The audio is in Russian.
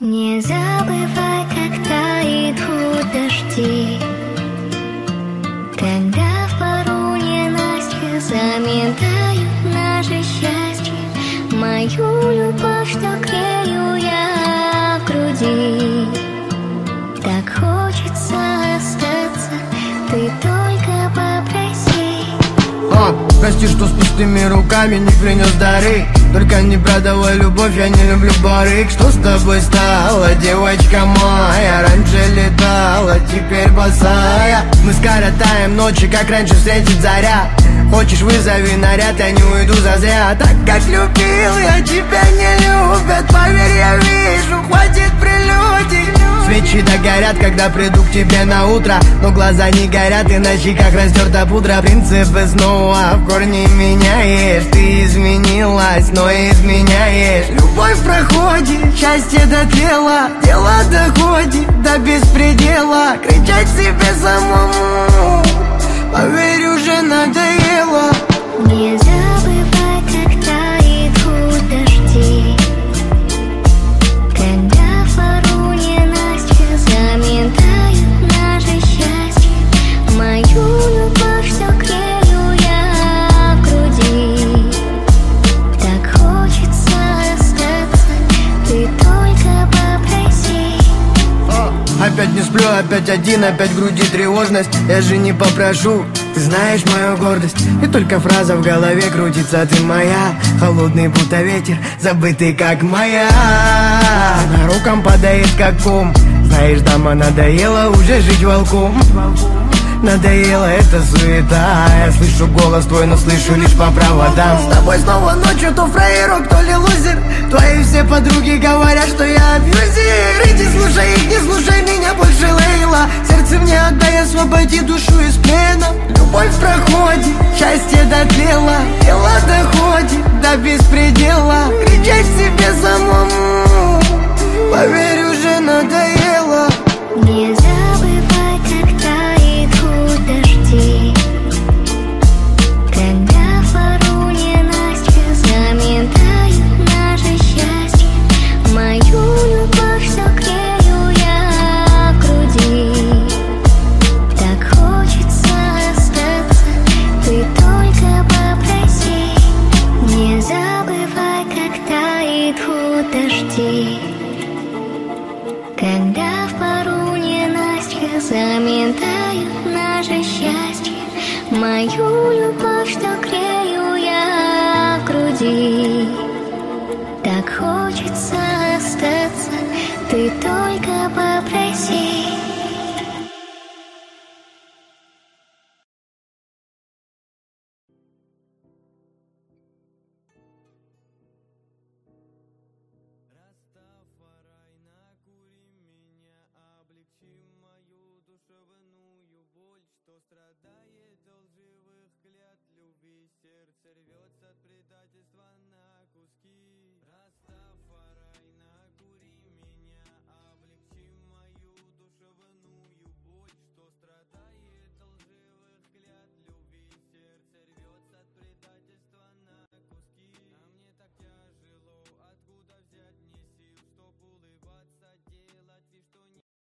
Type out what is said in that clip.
Не забывай, когда идут дожди, когда в пору ненастья заметают наше счастье. Мою любовь, что грею я в груди, так хочется остаться, ты только попроси. Прости, что с пустыми руками не принес дары. Только не продавай любовь, я не люблю барыг. Что с тобой стало, девочка моя? Раньше летала, теперь босая. Мы скоротаем ночи, как раньше встретит заря. Хочешь, вызови наряд, я не уйду зазря. Так как любил, я тебя не любят. Поверь, я вижу, хватит прелюдий. Свечи догорят, когда приду к тебе на утро, но глаза не горят, и на щеках растерта пудра. Принципы снова в корне меняешь. Ты изменилась, но изменяешь. Любовь в проходе, счастье дотлело, дело доходит до беспредела. Кричать себе самому, поверь, уже надоело. Не забывай, когда идут дожди, когда в пору ненастья заметают наше счастье. Мою любовь, что грею я в груди, так хочется остаться, ты только попроси. Опять не сплю, опять один, опять в груди тревожность. Я же не попрошу, ты знаешь мою гордость. И только фраза в голове крутится: ты моя, холодный будто ветер, забытый как моя. На рукам падает как ком. Знаешь, дама, надоело уже жить волком. Надоела эта суета. Я слышу голос твой, но слышу лишь по проводам. С тобой снова ночью то фраерок, то ли лузер. Твои все подруги говорят, что я абьюзер. Иди слушай их, не слушай меня больше, Лейла. Сердце мне отдай, освободи душу из плена. Любовь в проходе, счастье дотлело, дело доходит до беспредела. Кричать себе самому, поверь, уже надоело. Не забывай, когда идут дожди, когда в пору ненастья заметают наше счастье. Мою любовь, что грею я в груди, так хочется остаться, ты только попроси. Не забывай, когда идут дожди, когда в пору ненастья заметают наше счастье. Мою любовь, что грею я в груди, так хочется остаться, ты только попроси. Растафарай, накури меня, облегчи мою душевную боль, что страдает.